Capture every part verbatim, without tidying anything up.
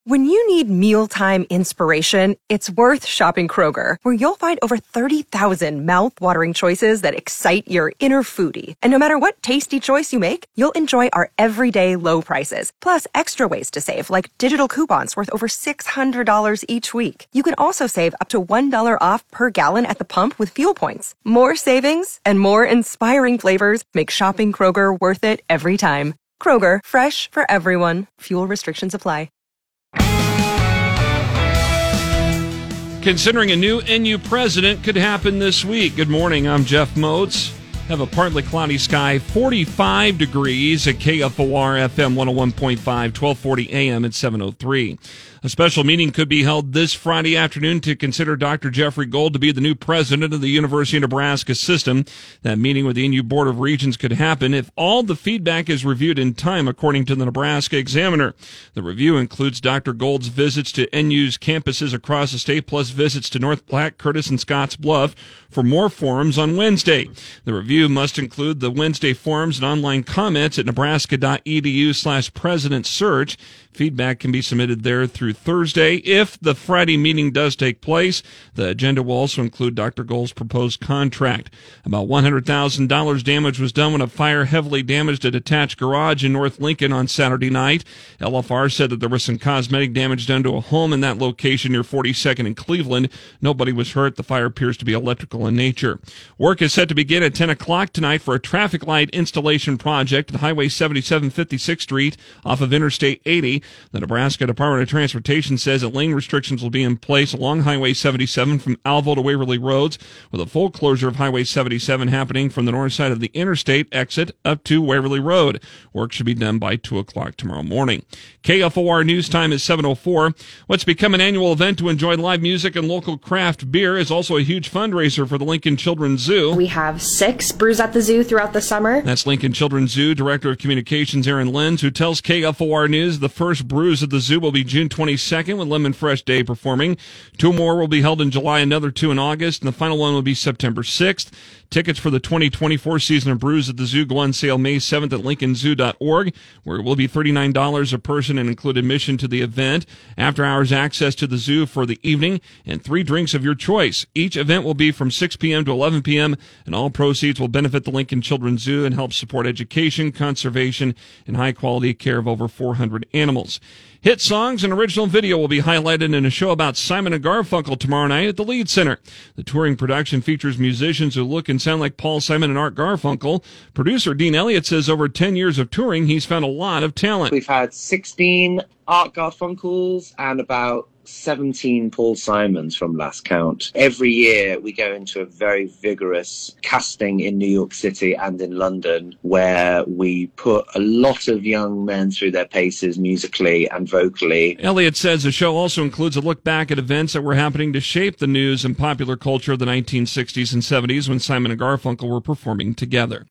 When you need mealtime inspiration, it's worth shopping Kroger, where you'll find over thirty thousand mouth-watering choices that excite your inner foodie. And no matter what tasty choice you make, you'll enjoy our everyday low prices, plus extra ways to save, like digital coupons worth over six hundred dollars each week. You can also save up to one dollar off per gallon at the pump with fuel points. More savings and more inspiring flavors make shopping Kroger worth it every time. Kroger, fresh for everyone. Fuel restrictions apply. Considering a new N U president could happen this week. Good morning, I'm Jeff Moats. Have a partly cloudy sky, forty-five degrees at K F O R F M one oh one point five, twelve forty A M at seven oh three. A special meeting could be held this Friday afternoon to consider Doctor Jeffrey Gold to be the new president of the University of Nebraska system. That meeting with the N U Board of Regents could happen if all the feedback is reviewed in time, according to the Nebraska Examiner. The review includes Doctor Gold's visits to N U's campuses across the state, plus visits to North Platte, Curtis, and Scotts Bluff for more forums on Wednesday. The review must include the Wednesday forums and online comments at nebraska.edu slash president search. Feedback can be submitted there through Thursday. If the Friday meeting does take place, the agenda will also include Doctor Gold's proposed contract. About one hundred thousand dollars damage was done when a fire heavily damaged a detached garage in North Lincoln on Saturday night. L F R said that there was some cosmetic damage done to a home in that location near forty-second and Cleveland. Nobody was hurt. The fire appears to be electrical in nature. Work is set to begin at ten o'clock tonight for a traffic light installation project at Highway seventy-seven, fifty-sixth Street off of Interstate eighty. The Nebraska Department of Transportation says that lane restrictions will be in place along Highway seventy-seven from Alvo to Waverly Roads, with a full closure of Highway seventy-seven happening from the north side of the interstate exit up to Waverly Road. Work should be done by two o'clock tomorrow morning. K F O R News Time is seven oh four. What's become an annual event to enjoy live music and local craft beer is also a huge fundraiser for the Lincoln Children's Zoo. We have six brews at the zoo throughout the summer. That's Lincoln Children's Zoo Director of Communications Aaron Lenz, who tells K F O R News the first brews at the zoo will be June twenty-second with Lemon Fresh Day performing. Two more will be held in July, another two in August, and the final one will be September sixth. Tickets for the twenty twenty-four season of Brews at the Zoo go on sale May seventh at lincoln zoo dot org, where it will be thirty-nine dollars a person and include admission to the event, after-hours access to the zoo for the evening, and three drinks of your choice. Each event will be from six p.m. to eleven p.m., and all proceeds will benefit the Lincoln Children's Zoo and help support education, conservation, and high-quality care of over four hundred animals. Hit songs and original video will be highlighted in a show about Simon and Garfunkel tomorrow night at the Lead Center. The touring production features musicians who look and sound like Paul Simon and Art Garfunkel. Producer Dean Elliott says over ten years of touring, he's found a lot of talent. We've had sixteen Art Garfunkels and about seventeen Paul Simons from last count. Every year we go into a very vigorous casting in New York City and in London, where we put a lot of young men through their paces musically and vocally. Elliott says the show also includes a look back at events that were happening to shape the news and popular culture of the nineteen sixties and seventies when Simon and Garfunkel were performing together.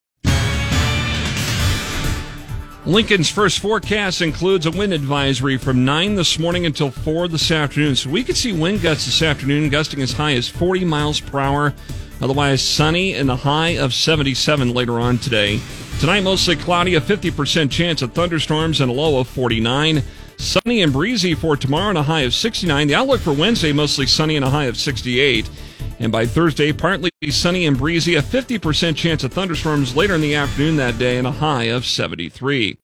Lincoln's first forecast includes a wind advisory from nine this morning until four this afternoon. So we could see wind gusts this afternoon, gusting as high as forty miles per hour. Otherwise sunny and a high of seventy-seven later on today. Tonight mostly cloudy, a fifty percent chance of thunderstorms and a low of forty-nine. Sunny and breezy for tomorrow and a high of sixty-nine. The outlook for Wednesday mostly sunny and a high of sixty-eight. And by Thursday, partly sunny and breezy, a fifty percent chance of thunderstorms later in the afternoon that day and a high of seventy-three.